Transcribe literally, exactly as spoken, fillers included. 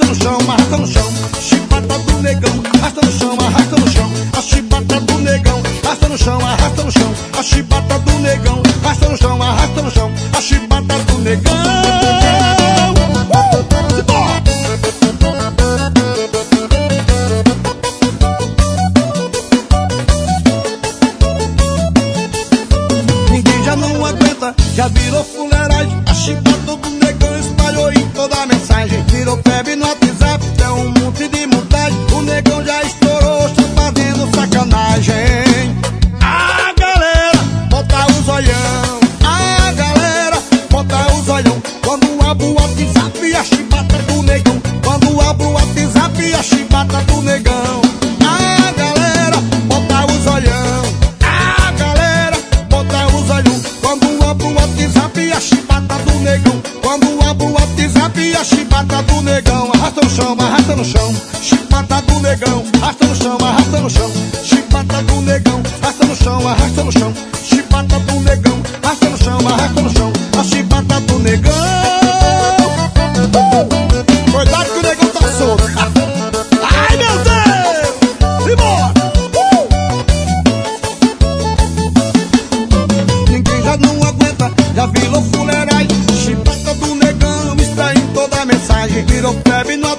no chão, arrasta no chão. Chibata do negão, arrasta no chão, arrasta no chão. A chibata do negão, arrasta no chão, arrasta no chão. A chibata do negão, arrasta no chão, arrasta no chão. A chibata do negão. Ninguém já não aguenta, já virou fuleiragem. A chibata do negão espalhou em toda a mensagem. Virou febre no WhatsApp, é um monte de montagem. O negão já estourou, está fazendo sacanagem. A galera bota os olhão, a galera bota os olhão. Quando abro o WhatsApp, a chibata do negão. Quando abro o WhatsApp, a chibata do negão. A galera bota os olhão, a galera bota os olhão. Quando abro o WhatsApp, a chibata do negão. Quando abro o WhatsApp, a chibata do negão. Arrasta no chão, arrasta no chão. Chibata do negão, arrasta no chão, arrasta no chão. Chibata do negão, arrasta no chão, arrasta no chão. Chibata do negão, arrasta no chão, arrasta no chão. A chibata do negão. Cuidado que o negão tá solto. Ai, meu Deus! Simbora! Uh! Ninguém já não aguenta, já virou fuleiragem. Chibata do negão está em toda a mensagem. Virou febre no